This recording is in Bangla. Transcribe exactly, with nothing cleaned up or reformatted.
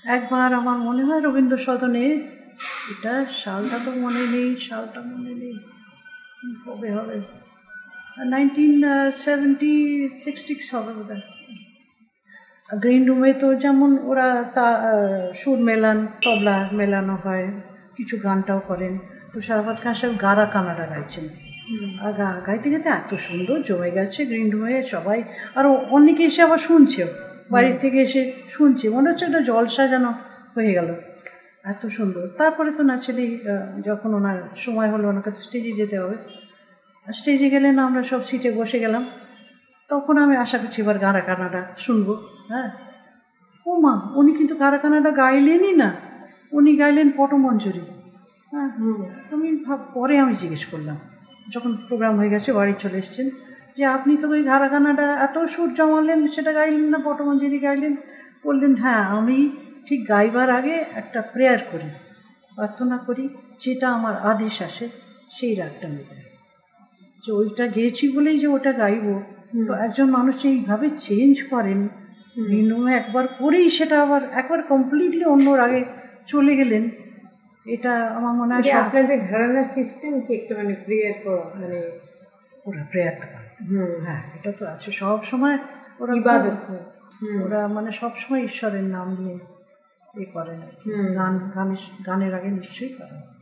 একবার আমার মনে হয় রবীন্দ্র সদনে, এটা সালটা তো মনে নেই, সালটা মনে নেই কবে হবে, নাইনটিন সেভেন্টি সিক্সটিক্স হবে বোধ হয়। গ্রিন রুমে তো যেমন ওরা তা সুর মেলান, তবলা মেলানো হয়, কিছু গানটাও করেন। তুষারাবাদ খান সাহেব গারা কানাডা গাইছেন, আর গা গাইতে গাইতে এত সুন্দর জমে গেছে গ্রিন রুমে সবাই, আর অনেকে এসে আবার শুনছেও, বাড়ির থেকে এসে শুনছে, মনে হচ্ছে একটা জলসা যেন হয়ে গেল, এত সুন্দর। তারপরে তো ন্যাচারালি যখন ওনার সময় হলো, ওনাকে তো স্টেজে যেতে হবে, স্টেজে গেলে না আমরা সব সিটে বসে গেলাম, তখন আমি আশা করছি এবার গারা কানাডা শুনবো। হ্যাঁ, ও মা, উনি কিন্তু গারা কানাডা গাইলেনই না, উনি গাইলেন পটমঞ্জরি। হ্যাঁ, আমি ভাব পরে আমি জিজ্ঞেস করলাম, যখন প্রোগ্রাম হয়ে গেছে বাড়ি চলে এসছেন, যে আপনি তো ওই গারা কানাডা এত সুর জমালেন, সেটা গাইলেন না, পটমঞ্জরি গাইলেন? বললেন হ্যাঁ, আমি ঠিক গাইবার আগে একটা প্রেয়ার করি, প্রার্থনা করি, যেটা আমার আদেশ আসে সেই রাগটা মেলে, যে ওইটা গেয়েছি বলেই যে ওটা গাইবো। তো একজন মানুষ এইভাবে চেঞ্জ করেন, ভিন্নমে একবার করেই সেটা আবার একবার কমপ্লিটলি অন্য রাগে চলে গেলেন, এটা আমার মনে হয় আপনাদের ঘরানা সিস্টেম কি একটু মানে প্রেয়ার করা, মানে ওরা প্রেয়ার তো করে। হ্যাঁ, এটা তো আছে সব সময়, ওরা ইবাদত, ওরা মানে সবসময় ঈশ্বরের নাম নিয়ে এ করেন, গান গানের গানের আগে নিশ্চয়ই করেন।